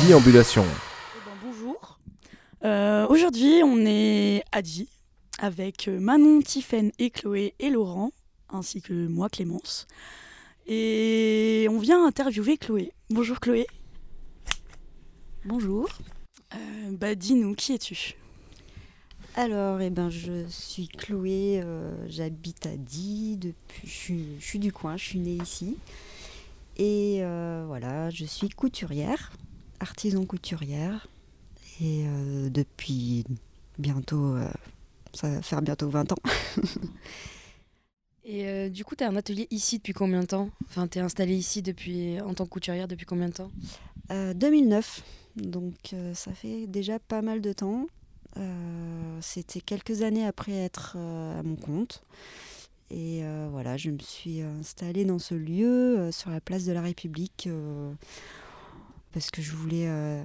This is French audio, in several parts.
Déambulation. Bonjour. Aujourd'hui, on est à Die avec Manon, Tiffaine et Chloé et Laurent, ainsi que moi, Clémence. Et on vient interviewer Chloé. Bonjour Chloé. Bonjour. Dis-nous, qui es-tu ? Alors, je suis Chloé, j'habite à Die, je suis du coin, je suis née ici. Et voilà, je suis couturière, artisan couturière. Et depuis bientôt, ça va faire bientôt 20 ans. Et du coup, tu as un atelier ici depuis combien de temps ? Enfin, tu es installée ici en tant que couturière depuis combien de temps ? 2009, donc ça fait déjà pas mal de temps. C'était quelques années après être à mon compte. Et voilà, je me suis installée dans ce lieu, sur la place de la République, parce que je voulais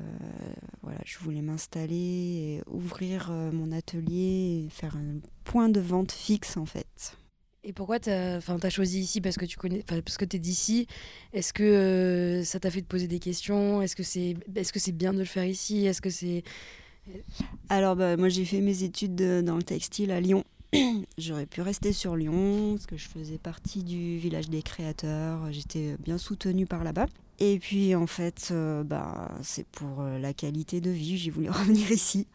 m'installer, et ouvrir mon atelier, et faire un point de vente fixe en fait. Et pourquoi t'as choisi ici parce que parce que t'es d'ici ? Est-ce que ça t'a fait te poser des questions ? Est-ce que c'est bien de le faire ici ? Est-ce que c'est... Alors moi j'ai fait mes études dans le textile à Lyon. J'aurais pu rester sur Lyon parce que je faisais partie du village des créateurs. J'étais bien soutenue par là-bas. Et puis en fait, c'est pour la qualité de vie. J'ai voulu revenir ici.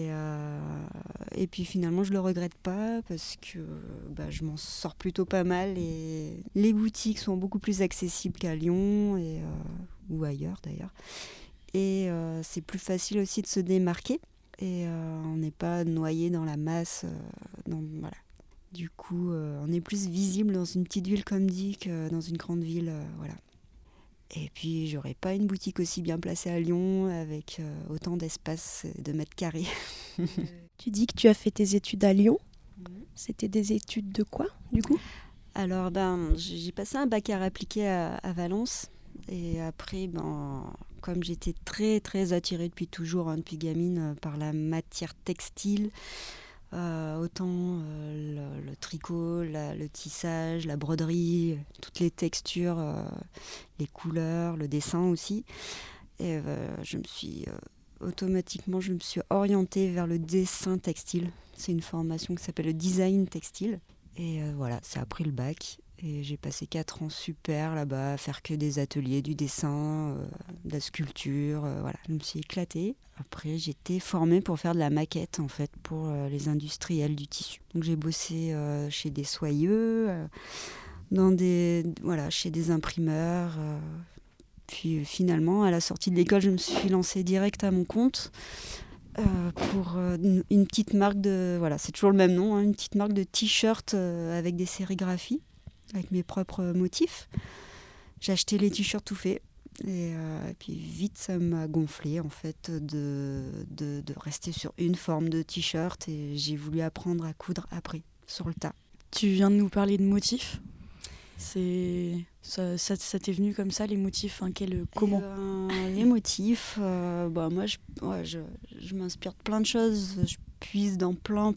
Et puis finalement, je le regrette pas parce que je m'en sors plutôt pas mal. Et les boutiques sont beaucoup plus accessibles qu'à Lyon ou ailleurs d'ailleurs. Et c'est plus facile aussi de se démarquer. Et on n'est pas noyé dans la masse. Voilà. Du coup, on est plus visible dans une petite ville comme Die que dans une grande ville. Voilà. Et puis, j'aurais pas une boutique aussi bien placée à Lyon avec autant d'espace de mètres carrés. Tu dis que tu as fait tes études à Lyon. C'était des études de quoi, du coup ? Alors, j'ai passé un bac art appliqué à Valence. Et après, comme j'étais très, très attirée depuis toujours, depuis gamine, par la matière textile, autant le tricot, le tissage, la broderie, toutes les textures, les couleurs, le dessin aussi. Et automatiquement, je me suis orientée vers le dessin textile. C'est une formation qui s'appelle le design textile. Et voilà, ça a pris le bac. Et j'ai passé 4 ans super là-bas, à faire que des ateliers, du dessin, de la sculpture, voilà. Je me suis éclatée. Après, j'étais formée pour faire de la maquette, en fait, pour les industriels du tissu. Donc j'ai bossé chez des soyeux, chez des imprimeurs. Puis finalement, à la sortie de l'école, je me suis lancée direct à mon compte. Pour une petite marque c'est toujours le même nom, une petite marque de t-shirts avec des sérigraphies, avec mes propres motifs. J'ai acheté les t-shirts tout faits. Et puis vite, ça m'a gonflé en fait de rester sur une forme de t-shirt, et j'ai voulu apprendre à coudre après, sur le tas. Tu viens de nous parler de motifs. Ça t'est venu comme ça, les motifs, comment ? Les motifs, moi je m'inspire de plein de choses. Je puise dans plein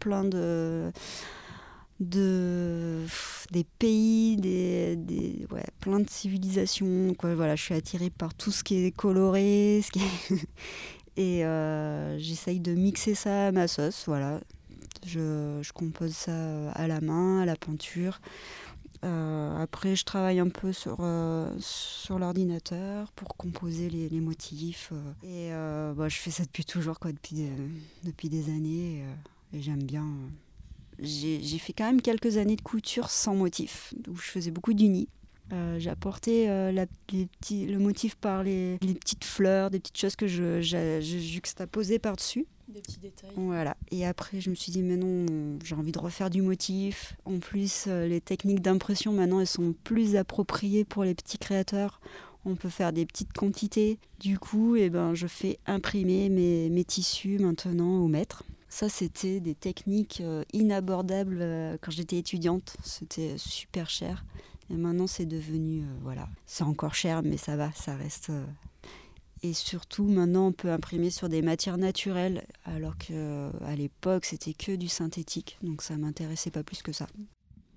des pays, plein de civilisations, quoi. Voilà, je suis attirée par tout ce qui est coloré, et j'essaye de mixer ça à ma sauce. Voilà, je compose ça à la main, à la peinture. Après, je travaille un peu sur l'ordinateur pour composer les motifs. Et je fais ça depuis toujours, quoi, depuis des années. Et j'aime bien. J'ai fait quand même quelques années de couture sans motif, où je faisais beaucoup d'unis. J'apportais le motif par les petites fleurs, des petites choses que je juxtaposais par-dessus. Des petits détails. Voilà. Et après, je me suis dit, mais non, j'ai envie de refaire du motif. En plus, les techniques d'impression, maintenant, elles sont plus appropriées pour les petits créateurs. On peut faire des petites quantités. Du coup, je fais imprimer mes tissus maintenant au mètre. Ça, c'était des techniques inabordables quand j'étais étudiante. C'était super cher. Et maintenant, c'est devenu... C'est encore cher, mais ça va, ça reste... Et surtout, maintenant, on peut imprimer sur des matières naturelles, alors qu'à l'époque, c'était que du synthétique. Donc, ça ne m'intéressait pas plus que ça.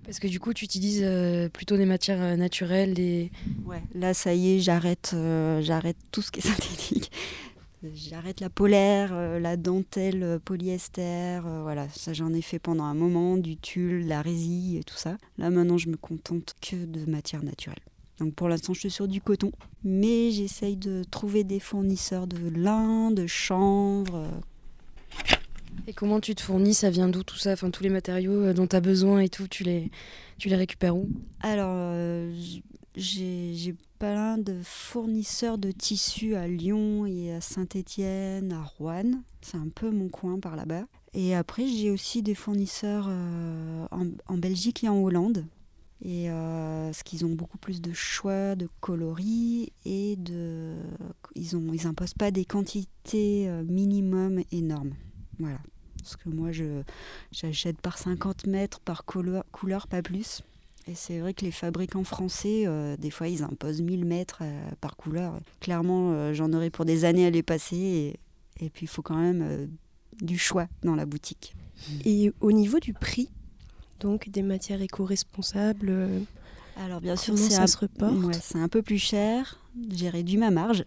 Parce que du coup, tu utilises plutôt des matières naturelles. Ouais, là, ça y est, j'arrête tout ce qui est synthétique. J'arrête la polaire, la dentelle polyester, voilà, ça j'en ai fait pendant un moment, du tulle, la résille et tout ça. Là maintenant je me contente que de matières naturelles. Donc pour l'instant je suis sur du coton, mais j'essaye de trouver des fournisseurs de lin, de chanvre. Et comment tu te fournis? Ça vient d'où tout ça? Enfin, tous les matériaux dont tu as besoin et tout, tu les récupères où? Alors j'ai plein de fournisseurs de tissus à Lyon et à Saint-Étienne, à Roanne. C'est un peu mon coin par là-bas. Et après, j'ai aussi des fournisseurs en Belgique et en Hollande. Et parce qu'ils ont beaucoup plus de choix, de coloris et ils imposent pas des quantités minimum énormes. Voilà. Parce que moi, j'achète par 50 mètres, par couleur, pas plus. Et c'est vrai que les fabricants français, des fois, ils imposent 1000 mètres par couleur. Clairement, j'en aurais pour des années à les passer. Et puis, il faut quand même du choix dans la boutique. Et au niveau du prix, donc des matières éco-responsables, alors bien sûr, comment ça se reporte? Ouais, c'est un peu plus cher. J'ai réduit ma marge.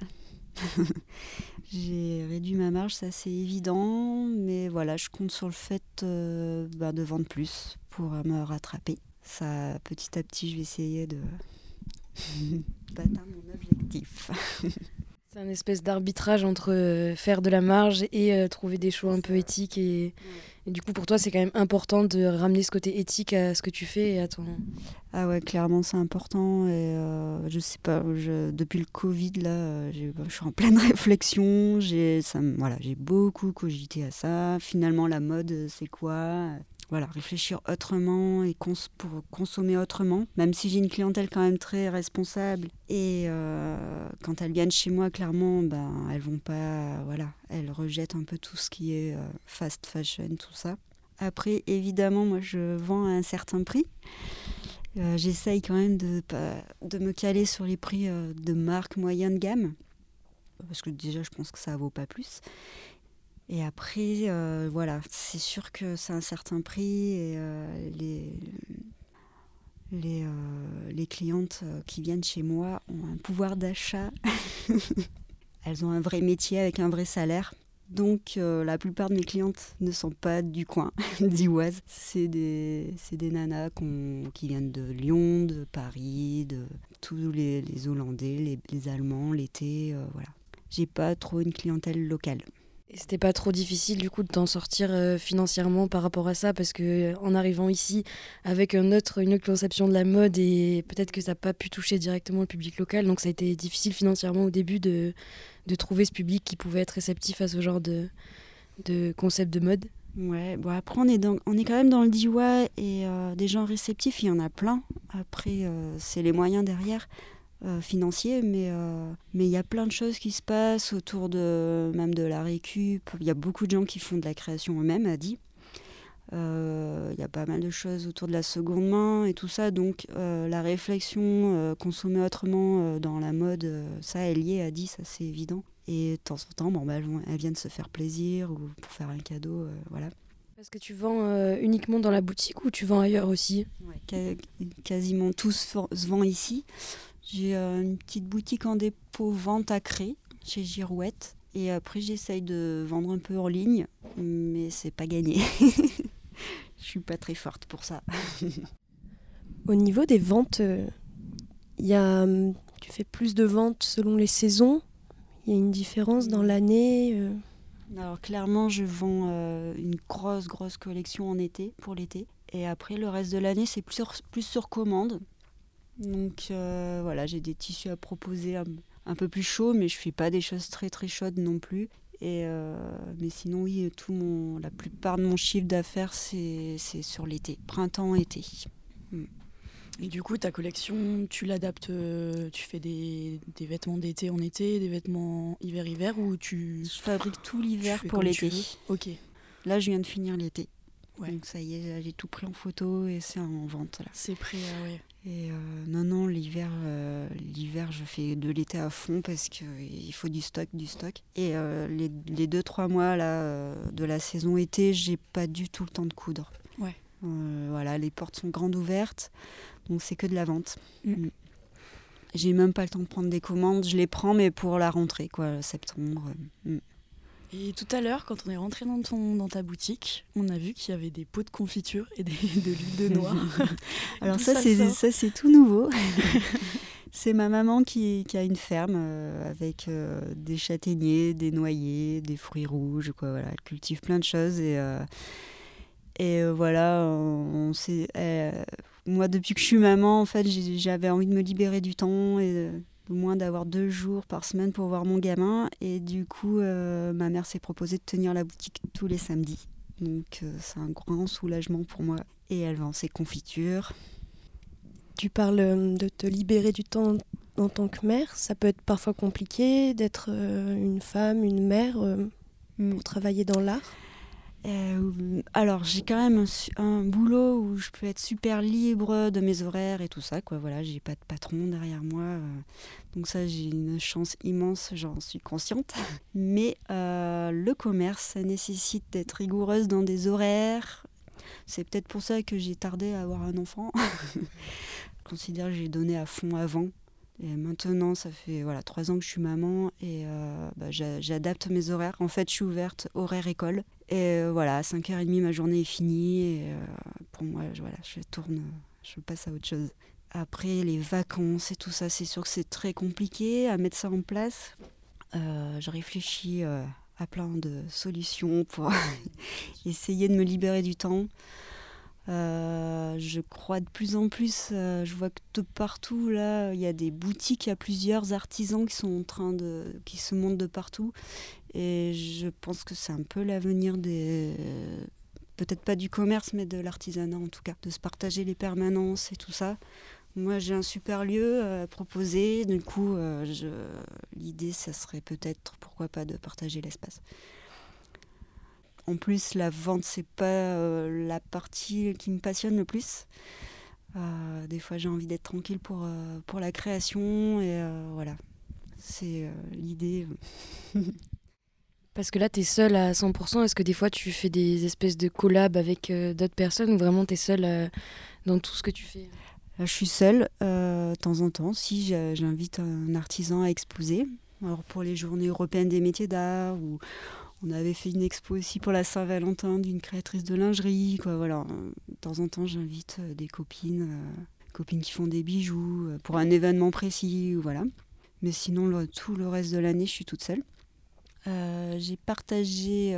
J'ai réduit ma marge, ça c'est évident. Mais voilà, je compte sur le fait de vendre plus pour me rattraper. Ça, petit à petit, je vais essayer d'atteindre mon objectif. C'est un espèce d'arbitrage entre faire de la marge et trouver des choix un peu éthiques. Et du coup, pour toi, c'est quand même important de ramener ce côté éthique à ce que tu fais et à ton... Ah ouais, clairement, c'est important. Et je sais pas, depuis le Covid, là, je suis en pleine réflexion. J'ai beaucoup cogité à ça. Finalement, la mode, c'est quoi ? Voilà, réfléchir autrement et pour consommer autrement, même si j'ai une clientèle quand même très responsable. Et quand elles viennent chez moi, clairement, elles vont pas, elles rejettent un peu tout ce qui est fast fashion, tout ça. Après, évidemment, moi, je vends à un certain prix. J'essaye quand même de me caler sur les prix de marque moyenne gamme, parce que déjà, je pense que ça vaut pas plus. Et après, c'est sûr que c'est un certain prix et les clientes qui viennent chez moi ont un pouvoir d'achat. Elles ont un vrai métier avec un vrai salaire. Donc la plupart de mes clientes ne sont pas du coin, d'Ivoise. C'est des nanas qui viennent de Lyon, de Paris, de tous les Hollandais, les Allemands, l'été, voilà. J'ai pas trop une clientèle locale. Et c'était pas trop difficile du coup de t'en sortir financièrement par rapport à ça, parce que en arrivant ici avec une autre conception de la mode, et peut-être que ça n'a pas pu toucher directement le public local, donc ça a été difficile financièrement au début de trouver ce public qui pouvait être réceptif à ce genre de concept de mode. Ouais, bon après on est quand même dans le DIY et des gens réceptifs, il y en a plein. Après c'est les moyens derrière. Financier, mais il y a plein de choses qui se passent autour même de la récup. Il y a beaucoup de gens qui font de la création eux-mêmes, a dit. Il y a pas mal de choses autour de la seconde main et tout ça, donc la réflexion, consommer autrement dans la mode, ça elle y est, a dit, ça c'est évident. Et de temps en temps, elles viennent se faire plaisir ou pour faire un cadeau, voilà. Est-ce que tu vends uniquement dans la boutique ou tu vends ailleurs aussi? Ouais, quasiment tout se vend ici. J'ai une petite boutique en dépôt vente à Cré, chez Girouette. Et après, j'essaye de vendre un peu en ligne, mais c'est pas gagné. Je suis pas très forte pour ça. Au niveau des ventes, tu fais plus de ventes selon les saisons? Il y a une différence dans l'année Alors clairement, je vends une grosse collection en été, pour l'été. Et après, le reste de l'année, c'est plus sur commande. Donc j'ai des tissus à proposer un peu plus chauds, mais je fais pas des choses très très chaudes non plus. Et mais sinon oui, la plupart de mon chiffre d'affaires c'est sur l'été, printemps-été. Et du coup, ta collection, tu l'adaptes, tu fais des vêtements d'été en été, des vêtements hiver-hiver, ou Je fabrique tout l'hiver pour l'été. Ok. Là, je viens de finir l'été. Ouais. Donc ça y est, j'ai tout pris en photo et c'est en vente là. C'est prêt, ouais. Et non, l'hiver, je fais de l'été à fond parce qu'il faut du stock. Et les 2-3 mois là, de la saison été, j'ai pas du tout le temps de coudre. Ouais. Voilà, les portes sont grandes ouvertes, donc c'est que de la vente. J'ai même pas le temps de prendre des commandes, je les prends mais pour la rentrée, quoi, septembre. Et tout à l'heure, quand on est rentré dans ta boutique, on a vu qu'il y avait des pots de confiture et de l'huile de noix. Alors ça c'est tout nouveau. C'est ma maman qui a une ferme avec des châtaigniers, des noyers, des fruits rouges, quoi. Voilà, elle cultive plein de choses et voilà, moi depuis que je suis maman, en fait, j'avais envie de me libérer du temps et au moins d'avoir 2 jours par semaine pour voir mon gamin. Et du coup, ma mère s'est proposée de tenir la boutique tous les samedis. Donc c'est un grand soulagement pour moi. Et elle vend ses confitures. Tu parles de te libérer du temps en tant que mère. Ça peut être parfois compliqué d'être une femme, une mère pour travailler dans l'art. Alors j'ai quand même un boulot où je peux être super libre de mes horaires et tout ça, quoi. Voilà, j'ai pas de patron derrière moi, donc ça j'ai une chance immense, j'en suis consciente. Mais le commerce, ça nécessite d'être rigoureuse dans des horaires. C'est peut-être pour ça que j'ai tardé à avoir un enfant. Je considère que j'ai donné à fond avant. Et maintenant, ça fait 3 ans que je suis maman et j'adapte mes horaires. En fait, je suis ouverte horaire école. Et à 5h30, ma journée est finie. Et pour moi, je passe à autre chose. Après, les vacances et tout ça, c'est sûr que c'est très compliqué à mettre ça en place. Je réfléchis à plein de solutions pour essayer de me libérer du temps. Je crois de plus en plus, je vois que de partout là, il y a des boutiques, il y a plusieurs artisans qui sont qui se montent de partout, et je pense que c'est un peu l'avenir peut-être pas du commerce, mais de l'artisanat en tout cas, de se partager les permanences et tout ça. Moi, j'ai un super lieu à proposer, du coup, l'idée, ça serait peut-être, pourquoi pas, de partager l'espace. En plus, la vente, c'est pas la partie qui me passionne le plus. Des fois, j'ai envie d'être tranquille pour la création. Et voilà, c'est l'idée. Parce que là, tu es seule à 100%. Est-ce que des fois, tu fais des espèces de collabs avec d'autres personnes ou vraiment tu es seule dans tout ce que tu fais ? Là, je suis seule. De temps en temps, si j'invite un artisan à exposer. Alors, pour les journées européennes des métiers d'art ou... On avait fait une expo aussi pour la Saint-Valentin d'une créatrice de lingerie, quoi. Voilà. De temps en temps, j'invite des copines qui font des bijoux pour un événement précis, voilà. Mais sinon, tout le reste de l'année, je suis toute seule. J'ai partagé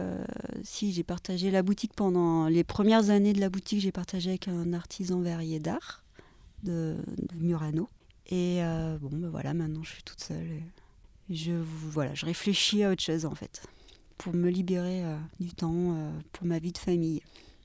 la boutique pendant les premières années de la boutique. J'ai partagé avec un artisan verrier d'art de Murano. Et maintenant, je suis toute seule. Et je réfléchis à autre chose, en fait, pour me libérer du temps pour ma vie de famille.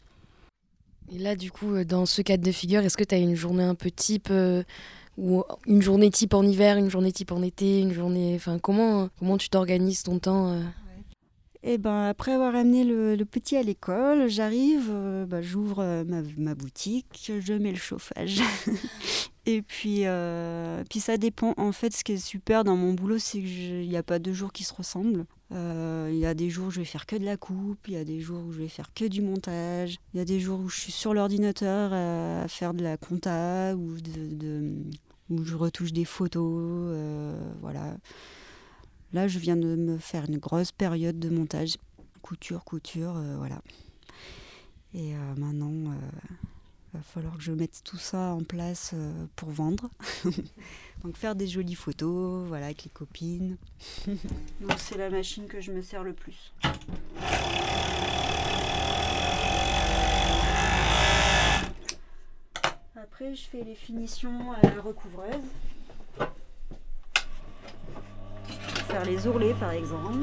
Et là, du coup, dans ce cadre de figure, est-ce que tu as une journée un peu type ou une journée type en hiver, une journée type en été, une journée... Enfin, comment tu t'organises ton temps Et après avoir amené le petit à l'école, j'arrive, j'ouvre ma boutique, je mets le chauffage. Et puis ça dépend. En fait, ce qui est super dans mon boulot, c'est qu'il n'y a pas 2 jours qui se ressemblent. Il y a des jours où je vais faire que de la coupe, il y a des jours où je vais faire que du montage, il y a des jours où je suis sur l'ordinateur à faire de la compta ou où je retouche des photos. Voilà. Là, je viens de me faire une grosse période de montage, couture, voilà. Et maintenant, il va falloir que je mette tout ça en place pour vendre. Donc faire des jolies photos, voilà, avec les copines. Donc c'est la machine que je me sers le plus. Après, je fais les finitions à la recouvreuse. Faire les ourlets par exemple.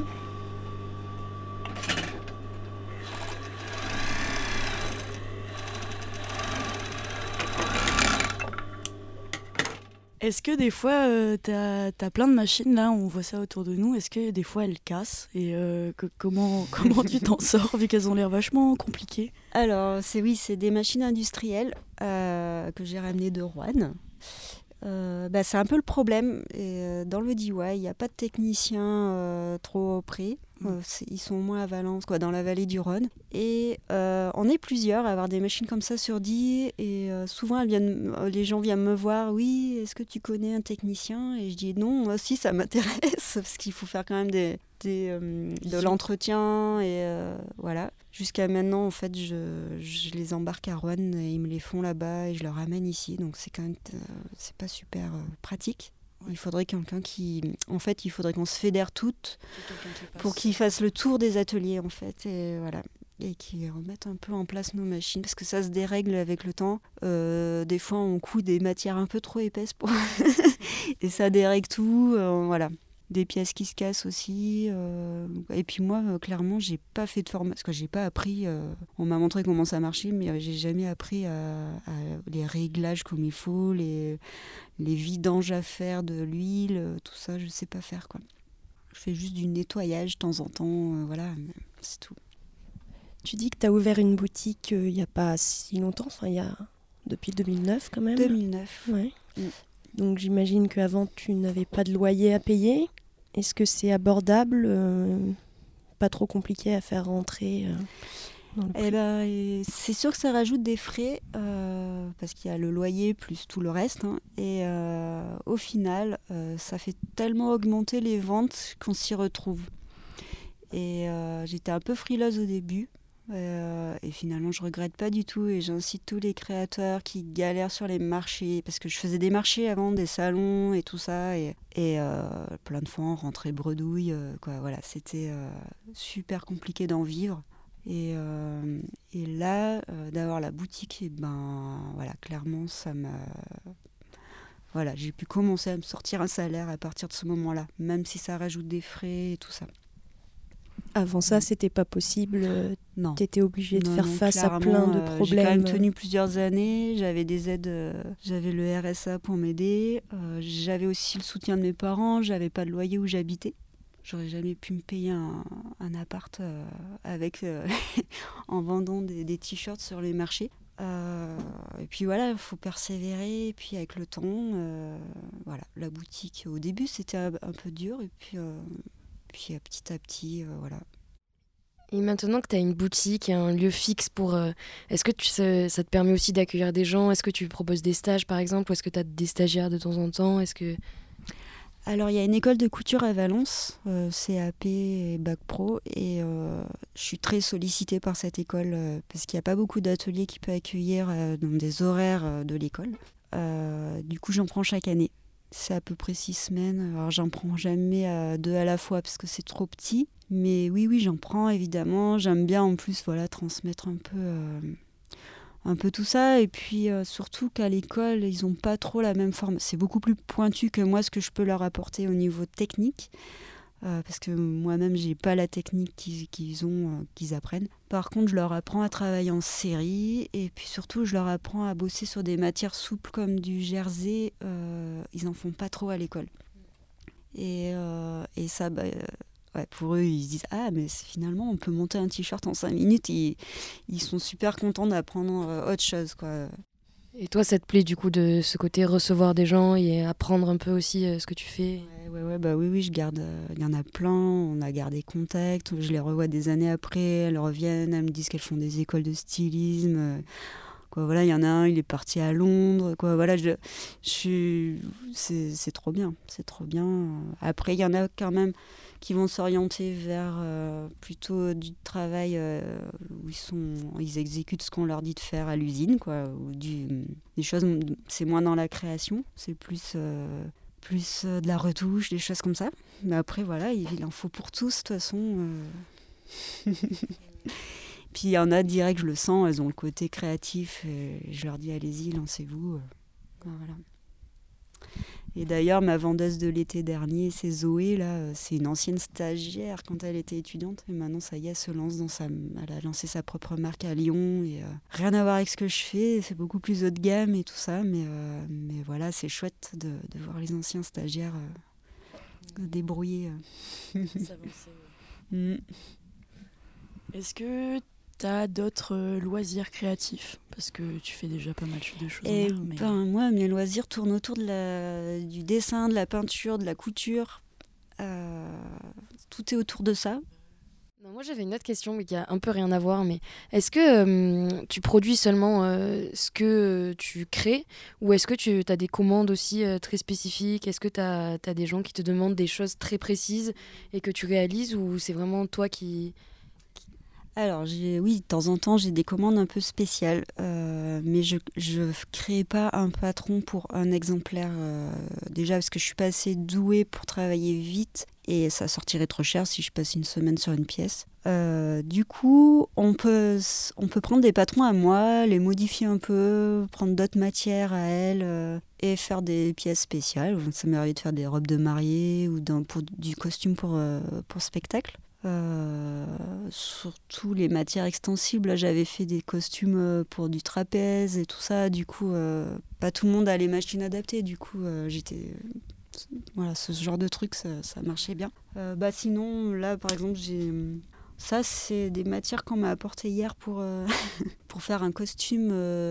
Est-ce que des fois, t'as plein de machines là, on voit ça autour de nous, est-ce que des fois elles cassent et comment tu t'en sors vu qu'elles ont l'air vachement compliquées ? Alors c'est des machines industrielles que j'ai ramenées de Roanne. C'est un peu le problème. Et, dans le DIY, il n'y a pas de techniciens trop près. Ils sont au moins à Valence, dans la vallée du Rhône. Et on est plusieurs à avoir des machines comme ça sur Die. Et souvent, les gens viennent me voir. Oui, est-ce que tu connais un technicien ? Et je dis non, moi aussi, ça m'intéresse. Parce qu'il faut faire quand même de l'entretien. Et voilà. Jusqu'à maintenant, en fait, je les embarque à Roanne et ils me les font là-bas et je les ramène ici. Donc c'est quand même, c'est pas super pratique. Ouais. Il faudrait il faudrait qu'on se fédère toutes pour qu'ils fassent le tour des ateliers, en fait. Et voilà. Et qu'ils remettent un peu en place nos machines parce que ça se dérègle avec le temps. Des fois, on coud des matières un peu trop épaisses et ça dérègle tout. Voilà. Des pièces qui se cassent aussi. Et puis moi, clairement, j'ai pas fait de formation. Parce que j'ai pas appris. On m'a montré comment ça marchait, mais j'ai jamais appris à les réglages comme il faut, les vidanges à faire de l'huile, tout ça, je sais pas faire, quoi. Je fais juste du nettoyage de temps en temps, voilà, c'est tout. Tu dis que tu as ouvert une boutique il n'y a pas si longtemps, depuis 2009 quand même. 2009. Ouais. Donc j'imagine qu'avant tu n'avais pas de loyer à payer. Est-ce que c'est abordable, pas trop compliqué à faire rentrer dans le prix ? C'est sûr que ça rajoute des frais parce qu'il y a le loyer plus tout le reste. Et au final, ça fait tellement augmenter les ventes qu'on s'y retrouve. Et j'étais un peu frileuse au début. Et finalement, je regrette pas du tout et j'incite tous les créateurs qui galèrent sur les marchés, parce que je faisais des marchés avant, des salons et tout ça, et plein de fois on rentrait bredouille, voilà, c'était super compliqué d'en vivre. Et là, d'avoir la boutique, voilà, clairement, ça m'a... Voilà, j'ai pu commencer à me sortir un salaire à partir de ce moment-là, même si ça rajoute des frais et tout ça. Avant ça, c'était pas possible. Non. T'étais obligée de faire face à plein de problèmes. J'ai quand même tenu plusieurs années. J'avais des aides. J'avais le RSA pour m'aider. J'avais aussi le soutien de mes parents. J'avais pas de loyer où j'habitais. J'aurais jamais pu me payer un appart en vendant des t-shirts sur les marchés. Et puis voilà, il faut persévérer. Et puis avec le temps, voilà, la boutique. Au début, c'était un peu dur. Et puis petit à petit, voilà. Et maintenant que tu as une boutique et un lieu fixe est-ce que ça te permet aussi d'accueillir des gens ? Est-ce que tu proposes des stages, par exemple ? Ou est-ce que tu as des stagiaires de temps en temps ? Alors, il y a une école de couture à Valence, CAP et Bac Pro. Et je suis très sollicitée par cette école parce qu'il n'y a pas beaucoup d'ateliers qui peuvent accueillir dans des horaires de l'école. Du coup, j'en prends chaque année. C'est à peu près 6 semaines. Alors, j'en prends jamais 2 à la fois parce que c'est trop petit. Mais oui, j'en prends, évidemment. J'aime bien, en plus, voilà, transmettre un peu tout ça. Et puis, surtout qu'à l'école, ils n'ont pas trop la même forme. C'est beaucoup plus pointu que moi, ce que je peux leur apporter au niveau technique. Parce que moi-même, je n'ai pas la technique qu'ils apprennent. Par contre, je leur apprends à travailler en série. Et puis surtout, je leur apprends à bosser sur des matières souples comme du jersey. Ils n'en font pas trop à l'école. Et ça, pour eux, ils se disent « Ah, mais finalement, on peut monter un t-shirt en 5 minutes. » Ils sont super contents d'apprendre autre chose, quoi. Et toi, ça te plaît du coup de ce côté recevoir des gens et apprendre un peu aussi ce que tu fais ? Oui, je garde. Il y en a plein, on a gardé contact. Je les revois des années après, elles reviennent, elles me disent qu'elles font des écoles de stylisme. Voilà, il y en a un, il est parti à Londres. Voilà, c'est trop bien, c'est trop bien. Après, il y en a quand même qui vont s'orienter vers plutôt du travail où ils exécutent ce qu'on leur dit de faire à l'usine, ou des choses. C'est moins dans la création, c'est plus de la retouche, des choses comme ça. Mais après, voilà, il en faut pour tous, de toute façon. Puis il y en a direct, je le sens, elles ont le côté créatif. Et je leur dis, allez-y, lancez-vous. Voilà. Et d'ailleurs, ma vendeuse de l'été dernier, c'est Zoé, là, c'est une ancienne stagiaire quand elle était étudiante. Et maintenant, ça y est, elle se lance elle a lancé sa propre marque à Lyon. Et, rien à voir avec ce que je fais, c'est beaucoup plus haut de gamme et tout ça. Mais voilà, c'est chouette de voir les anciens stagiaires débrouiller. Est-ce que tu as d'autres loisirs créatifs? Parce que tu fais déjà pas mal de choses. Et mais... moi, mes loisirs tournent autour du dessin, de la peinture, de la couture. Tout est autour de ça. Non, moi j'avais une autre question mais qui a un peu rien à voir, mais est-ce que tu produis seulement ce que tu crées, ou est-ce que tu as des commandes aussi très spécifiques? Est-ce que tu as des gens qui te demandent des choses très précises et que tu réalises, ou c'est vraiment toi qui... Alors, oui, de temps en temps, j'ai des commandes un peu spéciales, mais je ne crée pas un patron pour un exemplaire, déjà parce que je suis pas assez douée pour travailler vite, et ça sortirait trop cher si je passe une semaine sur une pièce. Du coup, on peut prendre des patrons à moi, les modifier un peu, prendre d'autres matières à elle, et faire des pièces spéciales. Ça m'est arrivé de faire des robes de mariée ou du costume pour spectacle. Surtout les matières extensibles, là, j'avais fait des costumes pour du trapèze et tout ça. Du coup, pas tout le monde a les machines adaptées. Du coup, voilà, ce genre de truc, ça marchait bien. Sinon, là, par exemple, ça, c'est des matières qu'on m'a apportées hier pour faire un costume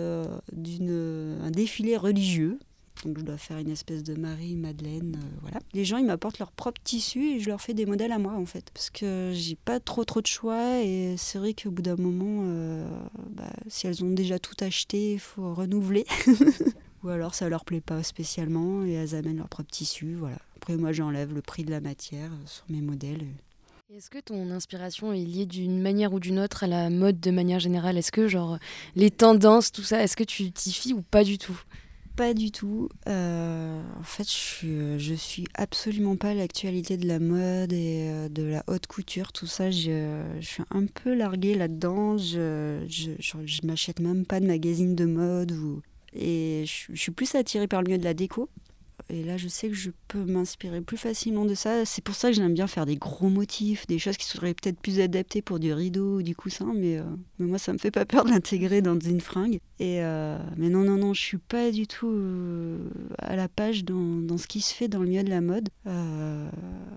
un défilé religieux. Donc je dois faire une espèce de Marie-Madeleine, voilà. Les gens, ils m'apportent leur propre tissu et je leur fais des modèles à moi, en fait. Parce que j'ai pas trop de choix, et c'est vrai qu'au bout d'un moment, si elles ont déjà tout acheté, il faut renouveler. Ou alors ça leur plaît pas spécialement et elles amènent leur propre tissu, voilà. Après, moi, j'enlève le prix de la matière sur mes modèles. Est-ce que ton inspiration est liée d'une manière ou d'une autre à la mode de manière générale? Est-ce que genre les tendances, tout ça, est-ce que tu t'y fies ou pas du tout? Pas du tout. En fait, je suis absolument pas à l'actualité de la mode et de la haute couture, tout ça. Je suis un peu larguée là-dedans. Je m'achète même pas de magazines de mode. Et je suis plus attirée par le milieu de la déco. Et là, je sais que je peux m'inspirer plus facilement de ça. C'est pour ça que j'aime bien faire des gros motifs, des choses qui seraient peut-être plus adaptées pour du rideau ou du coussin. Mais moi, ça me fait pas peur de l'intégrer dans une fringue. Mais non, je suis pas du tout à la page dans ce qui se fait dans le milieu de la mode. Voilà,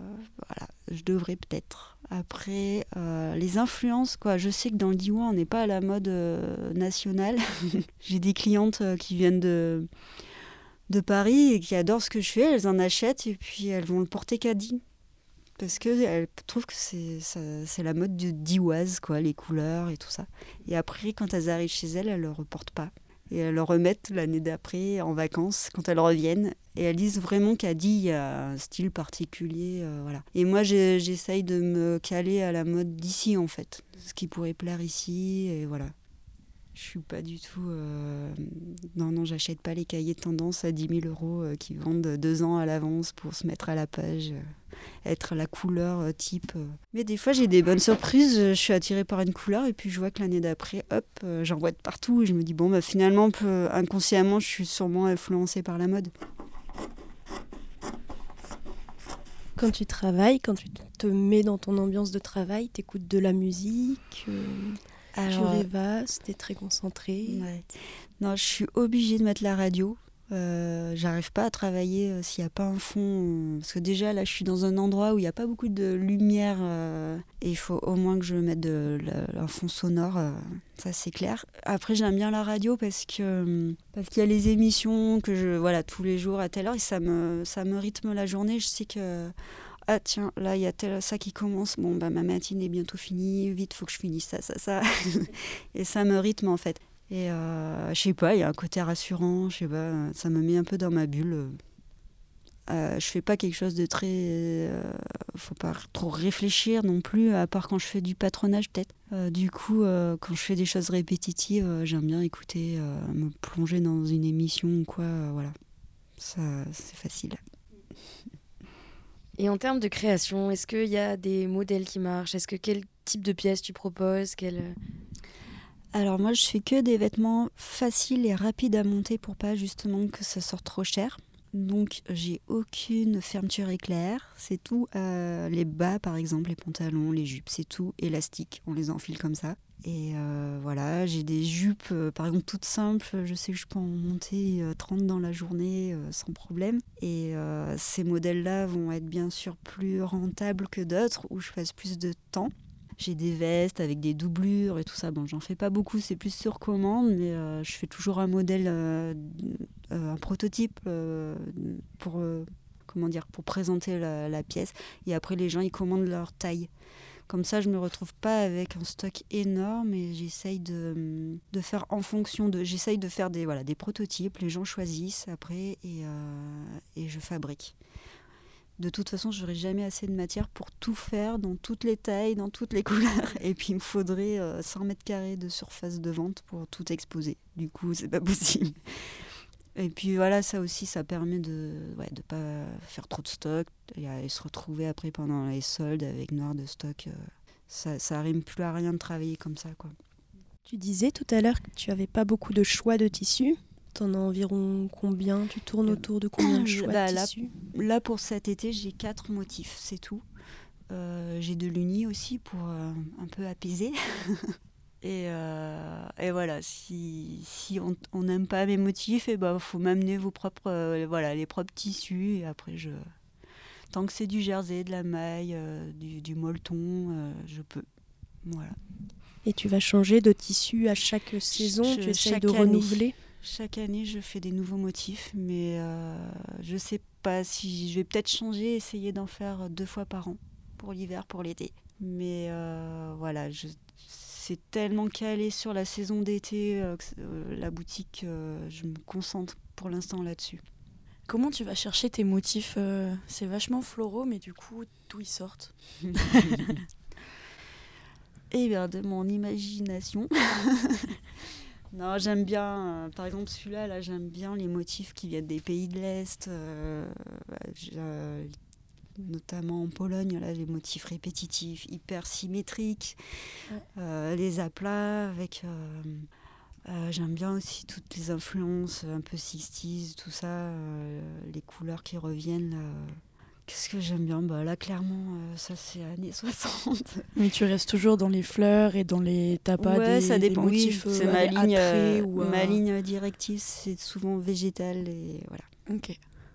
je devrais peut-être. Après, les influences, quoi. Je sais que dans le Diwan, on n'est pas à la mode nationale. J'ai des clientes qui viennent de Paris et qui adorent ce que je fais, elles en achètent et puis elles vont le porter caddie. Parce qu'elles trouvent que c'est la mode du Dioise, quoi, les couleurs et tout ça. Et après, quand elles arrivent chez elles, elles ne le reportent pas. Et elles le remettent l'année d'après en vacances, quand elles reviennent. Et elles disent vraiment caddie, il y a un style particulier. Voilà. Et moi, j'essaye de me caler à la mode d'ici, en fait. Ce qui pourrait plaire ici, et voilà. Je suis pas du tout... Non, j'achète pas les cahiers de tendance à 10 000 euros qui vendent 2 ans à l'avance pour se mettre à la page, être la couleur type. Mais des fois, j'ai des bonnes surprises. Je suis attirée par une couleur et puis je vois que l'année d'après, hop, j'en vois de partout. Et je me dis, finalement, inconsciemment, je suis sûrement influencée par la mode. Quand tu travailles, quand tu te mets dans ton ambiance de travail, t'écoutes de la musique tu rêvasses, t'es très concentrée. Ouais. Non, je suis obligée de mettre la radio. J'arrive pas à travailler s'il n'y a pas un fond. Parce que déjà, là, je suis dans un endroit où il n'y a pas beaucoup de lumière. Et il faut au moins que je mette un fond sonore. Ça, c'est clair. Après, j'aime bien la radio parce qu'il y a les émissions que tous les jours à telle heure. Et ça me rythme la journée. Je sais que... Ah tiens, là il y a ça qui commence, ma matinée est bientôt finie, vite faut que je finisse ça. Et ça me rythme en fait. Et je sais pas, il y a un côté rassurant, je sais pas, ça me met un peu dans ma bulle. Je fais pas quelque chose de très... faut pas trop réfléchir non plus, à part quand je fais du patronage peut-être. Du coup, quand je fais des choses répétitives, j'aime bien écouter, me plonger dans une émission ou quoi, voilà. Ça, c'est facile. Et en termes de création, est-ce qu'il y a des modèles qui marchent? Quel type de pièces tu proposes? Alors moi, je fais que des vêtements faciles et rapides à monter pour pas justement que ça sorte trop cher. Donc j'ai aucune fermeture éclair, c'est tout. Les bas par exemple, les pantalons, les jupes, c'est tout élastique, on les enfile comme ça. Et voilà, j'ai des jupes par exemple toutes simples, je sais que je peux en monter 30 dans la journée sans problème. Et ces modèles-là vont être bien sûr plus rentables que d'autres où je passe plus de temps. J'ai des vestes avec des doublures et tout ça. Bon, j'en fais pas beaucoup, c'est plus sur commande, mais je fais toujours un modèle, un prototype pour présenter la pièce. Et après, les gens, ils commandent leur taille. Comme ça, je me retrouve pas avec un stock énorme et j'essaye de faire en fonction de... J'essaye de faire des prototypes, les gens choisissent après et je fabrique. De toute façon, je n'aurai jamais assez de matière pour tout faire dans toutes les tailles, dans toutes les couleurs. Et puis, il me faudrait 100 mètres carrés de surface de vente pour tout exposer. Du coup, c'est pas possible. Et puis voilà, ça aussi, ça permet de pas faire trop de stock et se retrouver après pendant les soldes avec noir de stock. Ça rime plus à rien de travailler comme ça, quoi. Tu disais tout à l'heure que tu avais pas beaucoup de choix de tissus. T'en as environ combien ? Tu tournes autour de combien de choix de tissus ? Là, pour cet été, j'ai 4 motifs, c'est tout. J'ai de l'uni aussi pour un peu apaiser. Et voilà, si on n'aime pas mes motifs, faut m'amener vos propres, les propres tissus. Et après, tant que c'est du jersey, de la maille, du molleton, je peux. Voilà. Et tu vas changer de tissu à chaque saison ? Tu essayes de renouveler ? Chaque année, je fais des nouveaux motifs, mais je sais pas si je vais peut-être changer, essayer d'en faire 2 fois par an, pour l'hiver, pour l'été. Mais voilà, c'est tellement calé sur la saison d'été, la boutique, je me concentre pour l'instant là-dessus. Comment tu vas chercher tes motifs ? C'est vachement floraux, mais du coup, d'où ils sortent ? Eh bien, de mon imagination. Non, j'aime bien, par exemple celui-là, là, j'aime bien les motifs qui viennent des pays de l'Est, notamment en Pologne, là, les motifs répétitifs, hyper symétriques, les aplats avec... j'aime bien aussi toutes les influences un peu 60s, tout ça, les couleurs qui reviennent. Qu'est-ce que j'aime bien ? Là, clairement, ça, c'est années 60. Mais tu restes toujours dans les fleurs et dans les tapas ça dépend. des motifs c'est ma ligne, ou ma ligne directive, c'est souvent végétal et voilà. Ok.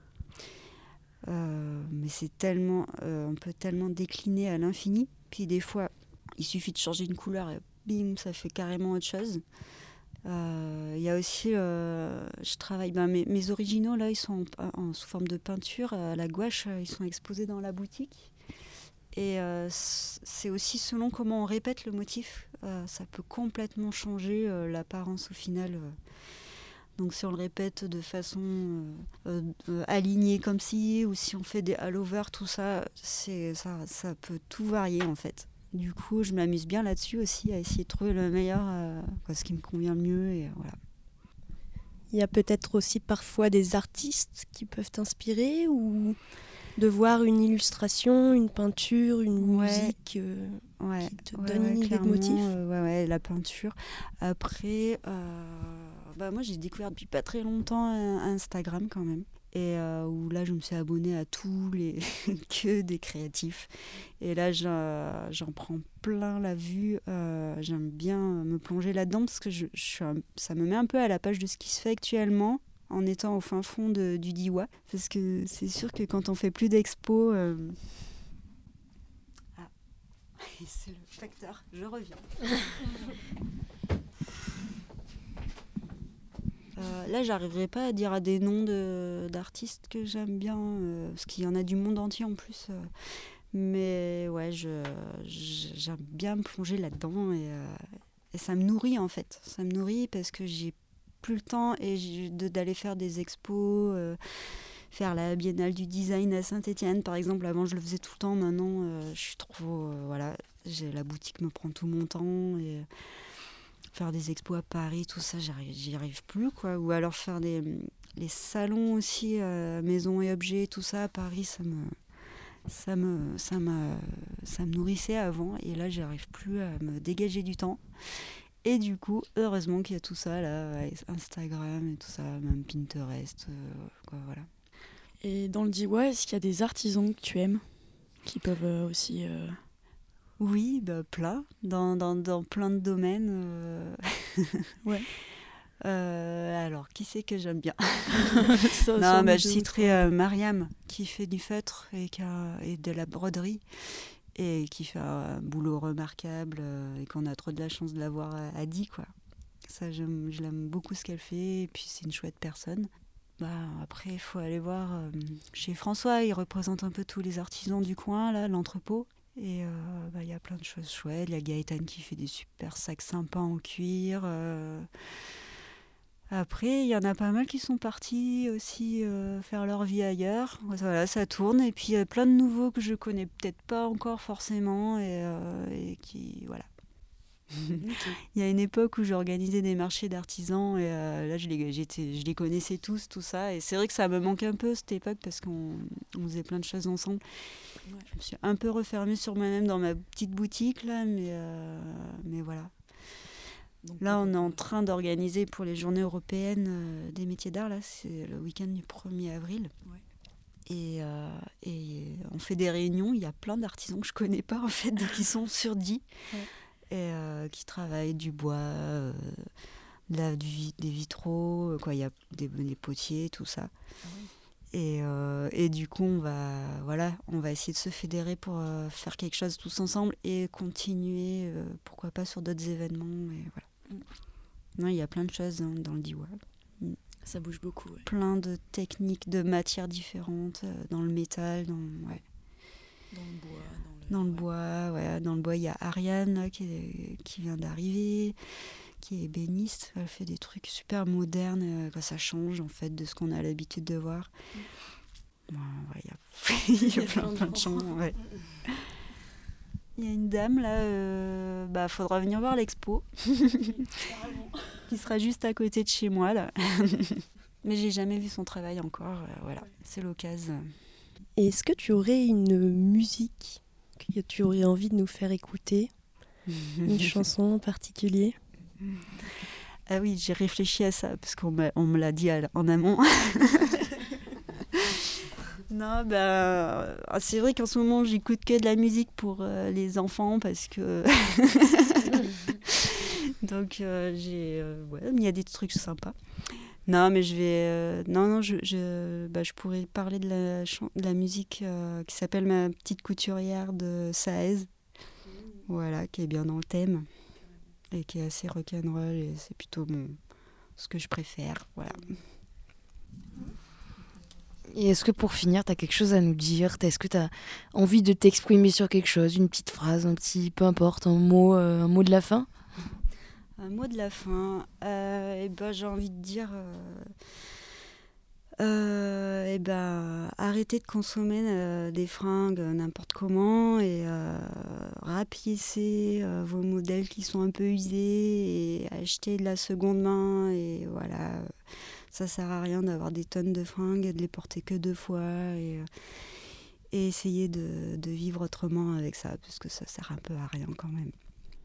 Mais c'est tellement, on peut tellement décliner à l'infini. Puis des fois, il suffit de changer une couleur et bim, ça fait carrément autre chose. Il y a aussi, je travaille, mes originaux là, ils sont sous forme de peinture à la gouache, ils sont exposés dans la boutique. Et c'est aussi selon comment on répète le motif, ça peut complètement changer l'apparence au final. Donc si on le répète de façon alignée comme ci, ou si on fait des all-over, tout ça, ça peut tout varier en fait. Du coup, je m'amuse bien là-dessus aussi, à essayer de trouver le meilleur, ce qui me convient le mieux. Et voilà. Il y a peut-être aussi parfois des artistes qui peuvent t'inspirer, ou de voir une illustration, une peinture, une musique qui te donne une idée de motif. La peinture. Après, moi j'ai découvert depuis pas très longtemps Instagram quand même. Et où là je me suis abonnée à tous les que des créatifs et là j'en prends plein la vue, j'aime bien me plonger là-dedans parce que ça me met un peu à la page de ce qui se fait actuellement en étant au fin fond du Diois, parce que c'est sûr que quand on fait plus d'expos c'est le facteur, je reviens. Là, j'arriverai pas à dire des noms d'artistes que j'aime bien, parce qu'il y en a du monde entier en plus. Mais ouais, j'aime bien me plonger là-dedans et ça me nourrit en fait. Ça me nourrit parce que j'ai plus le temps d'aller faire des expos, faire la Biennale du design à Saint-Étienne par exemple. Avant, je le faisais tout le temps. Maintenant, je suis trop... la boutique me prend tout mon temps et... Faire des expos à Paris, tout ça, j'y arrive plus, quoi. Ou alors faire les salons aussi, maison et objets, tout ça à Paris, ça me nourrissait avant. Et là, j'arrive plus à me dégager du temps. Et du coup, heureusement qu'il y a tout ça, là, Instagram et tout ça, même Pinterest, voilà. Et dans le Diois, est-ce qu'il y a des artisans que tu aimes qui peuvent aussi... Oui, plein, dans plein de domaines. Ouais. Alors, qui c'est que j'aime bien ? Je citerai Mariam, qui fait du feutre et de la broderie. et qui fait un boulot remarquable et qu'on a trop de la chance de l'avoir à Die, quoi. Ça, je l'aime beaucoup ce qu'elle fait, et puis c'est une chouette personne. Après, il faut aller voir chez François, il représente un peu tous les artisans du coin, là, l'entrepôt. Et y a plein de choses chouettes. Il y a Gaëtan qui fait des super sacs sympas en cuir. Après, il y en a pas mal qui sont partis aussi faire leur vie ailleurs. Voilà, ça tourne. Et puis, il y a plein de nouveaux que je connais peut-être pas encore forcément et qui... Voilà. Il y a une époque où j'organisais des marchés d'artisans et là je les connaissais tous, tout ça, et c'est vrai que ça me manque un peu cette époque parce qu'on faisait plein de choses ensemble. Ouais. Je me suis un peu refermée sur moi-même dans ma petite boutique là, mais voilà. Donc, là on est en train d'organiser pour les journées européennes des métiers d'art, là c'est le week-end du 1er avril. Ouais. Et on fait des réunions, il y a plein d'artisans que je connais pas en fait, qui sont sur Die. Ouais. Et qui travaillent du bois, des vitraux, quoi. Il y a des potiers, tout ça. Ah oui. Et du coup, on va essayer de se fédérer pour faire quelque chose tous ensemble et continuer, pourquoi pas, sur d'autres événements. Et voilà. Non, il y a plein de choses dans le Die. Ça bouge beaucoup. Ouais. Plein de techniques, de matières différentes, dans le métal, dans le bois. Dans le bois, il y a Ariane là, qui vient d'arriver, qui est ébéniste. Elle fait des trucs super modernes. Ça change en fait de ce qu'on a l'habitude de voir. Il y a plein de gens. Ouais. Il y a une dame là, faudra venir voir l'expo, qui sera juste à côté de chez moi là. Mais j'ai jamais vu son travail encore. Voilà, c'est l'occasion. Et est-ce que tu aurais une musique que tu aurais envie de nous faire écouter? Une chanson en particulier? Ah oui, j'ai réfléchi à ça, parce qu'on me l'a dit en amont. Non, c'est vrai qu'en ce moment, j'écoute que de la musique pour les enfants, parce que... Donc, il y a des trucs sympas. Non, mais je vais... je pourrais parler de la musique qui s'appelle Ma petite couturière de Saez. Voilà, qui est bien dans le thème et qui est assez rock'n'roll, et c'est plutôt ce que je préfère. Voilà. Et est-ce que pour finir, tu as quelque chose à nous dire? Est-ce que tu as envie de t'exprimer sur quelque chose, une petite phrase, peu importe, un mot de la fin? Un mot de la fin, j'ai envie de dire arrêtez de consommer des fringues n'importe comment et rapiécez vos modèles qui sont un peu usés et achetez de la seconde main, et voilà, ça sert à rien d'avoir des tonnes de fringues et de les porter que 2 fois, et essayer de vivre autrement avec ça, parce que ça sert un peu à rien quand même.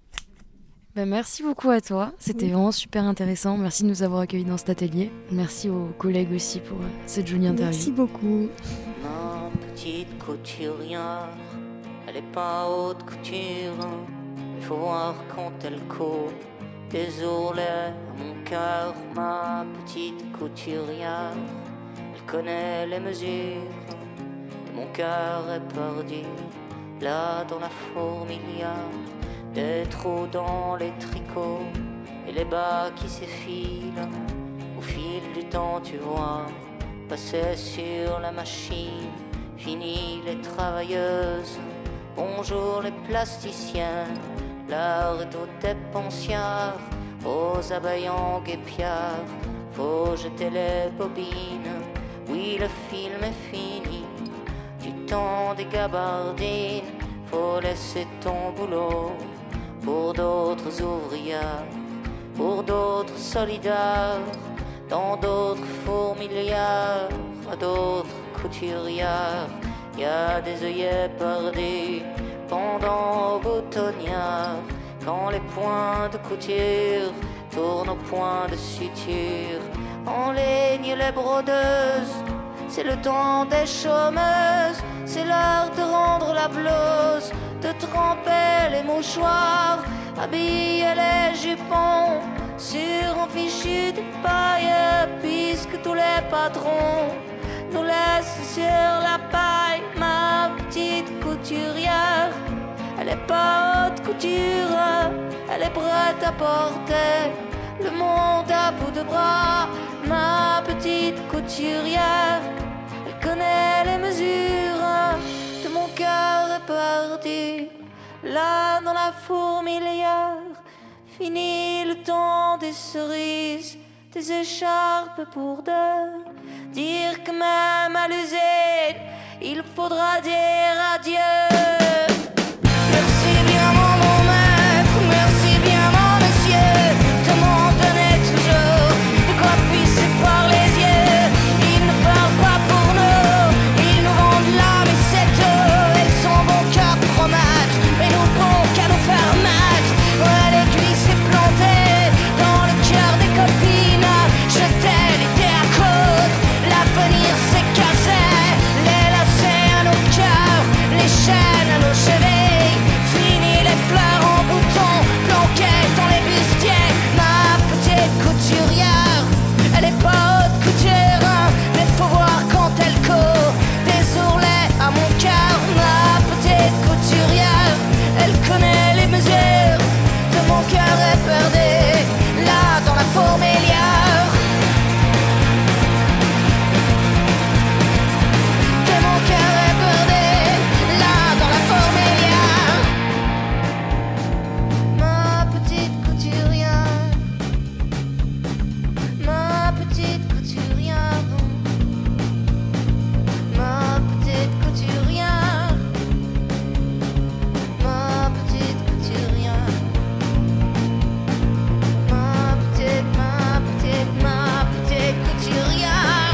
Merci beaucoup à toi, c'était vraiment super intéressant. Merci de nous avoir accueillis dans cet atelier. Merci aux collègues aussi pour cette jolie interview. Merci beaucoup. Ma petite couturière, elle est pas haute couture, il faut voir quand elle court des ourlets à mon cœur. Ma petite couturière, elle connaît les mesures de mon cœur éperdu, là dans la fourmilière. Des trous dans les tricots et les bas qui s'effilent. Au fil du temps, tu vois passer sur la machine. Fini les travailleuses, bonjour les plasticiens. L'heure est aux dépensières, aux abayants guépiards. Faut jeter les bobines, oui le film est fini. Du temps des gabardines, faut laisser ton boulot. Pour d'autres ouvrières, pour d'autres solidaires, dans d'autres fourmilières, à d'autres couturières, y a des œillets perdus pendant aux boutonnières. Quand les points de couture tournent aux points de suture, enligne les brodeuses, c'est le temps des chômeuses, c'est l'heure de rendre la blouse, de tremper les mouchoirs, habiller les jupons sur un fichu de paille, puisque tous les patrons nous laissent sur la paille. Ma petite couturière, pas haute couture, elle est prête à porter le monde à bout de bras. Ma petite couturière, elle connaît les mesures de mon cœur éperdu. Là dans la fourmilière, fini le temps des cerises, des écharpes pour deux. Dire que même à l'usine, il faudra dire adieu. Merci bien mon maître, merci bien mon monsieur, de m'en donner toujours de quoi pisser par les yeux. Ils ne parlent pas pour nous, ils nous vendent l'âme et c'est tout. Ils sont bons qu'à promettre, mais nous bons qu'à nous faire mettre. Ouais, l'aiguille s'est plantée dans le cœur des copines. Jeter l'été à côte, l'avenir s'est cassé. Les lacets à nos cœurs, les chaînes à nos chevilles. Fini les fleurs en bouton, planquées dans les bustiers. Ma petite couturière, elle est pas haute couture, mais faut voir quand elle court des ourlets à mon cœur. Ma petite couturière, elle connaît les mesures de mon cœur éperdu, là dans la fourmilière. De mon cœur éperdu, là dans la fourmilière. Ma petite couturière, ma petite couturière, ma petite couturière, ma petite couturière, ma petite couturière.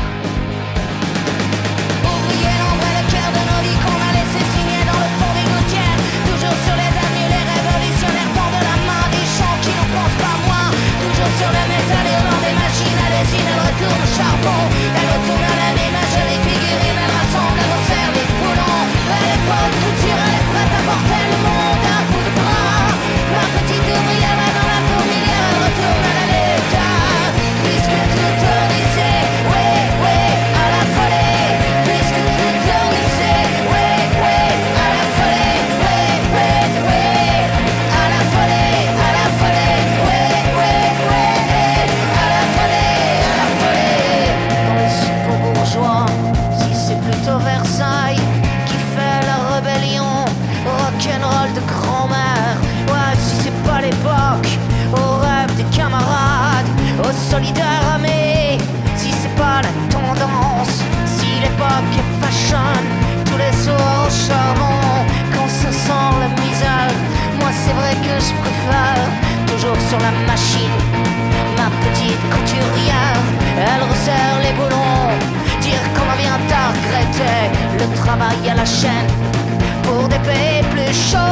Ouvrier, l'ombre et le cœur de nos vies qu'on a laissé signer dans le fond des gouttières. Toujours sur les avenues, les révolutionnaires tendent la main des gens qui n'en pensent pas moins. Toujours sur le métal et dans des machines à l'usine, elle retourne au charbon. Elle retourne à la mine, à jolie figurine, elle rassemble, elle resserre les boulons. Elle est pas de couture, elle est prête à porter le monde à bout de bras. Ma petite ouvrière là dans la fourmilière, elle retourne à la l'état. Puisque tout tournissait, oui, oui, à la folie. Puisque tout tournissait, oui, oui, à la folie, oui, oui, oui. À la folie, oui, oui, oui. À la folie. Dans les super-bourgeois, si c'est plutôt Versailles qui fait la rébellion, rock'n'roll de grand-mère. Ouais, si c'est pas l'époque, au rêve des camarades, aux solidaires amis. Si c'est pas la tendance, si l'époque est fashion, tous les soirs au charbon, quand ça sent la misère. Moi c'est vrai que je préfère toujours sur la machine. Ma petite couturière, elle resserre les boulons. Dire qu'on en vient à regretter le travail à la chaîne pour des pays plus chauds.